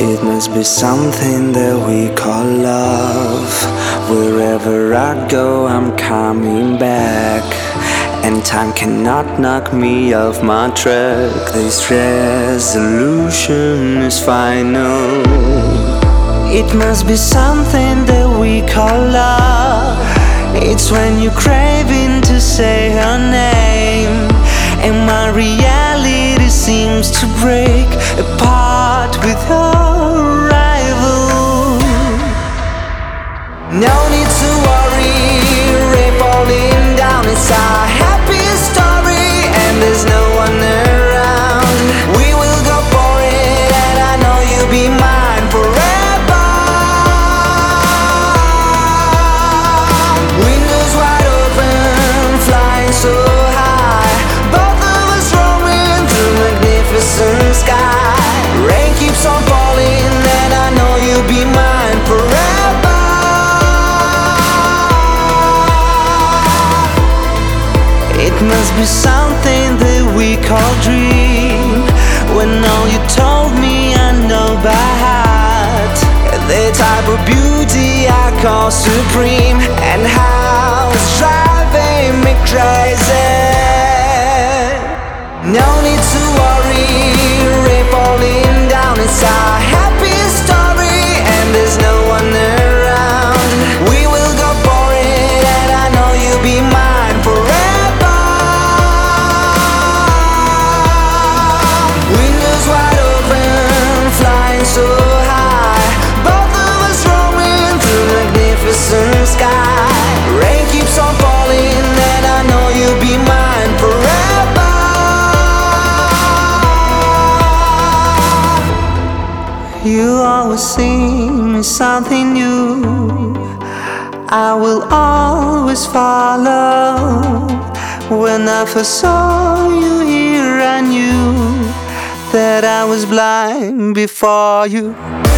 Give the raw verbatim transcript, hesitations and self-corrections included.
It must be something that we call love. Wherever I go, I'm coming back, and time cannot knock me off my track. This resolution is final. It must be something that we call love. It's when you're craving to say her name, and my reality seems to break apart with her arrival. No need to worry, we're falling down. It's our happy story, and there's no one around. We will go for it, and I know you'll be mine forever. Windows wide open, flying so high, both of us roaming through magnificent sky. Rain keeps on falling, and I know you'll be mine forever. It must be something that we call dream, when all you told me I know by heart. The type of beauty I call supreme, and how it's driving me crazy. No need to worry, we're falling down. It's our happy story, and there's no one around. We will go for it, and I know you'll be mine forever. Windows wide open, flying so high, both of us roaming through magnificent sky. Rain keeps on falling, and I know you'll be mine forever. You always sing me something new. I will always follow. When I first saw you here, I knew that I was blind before you.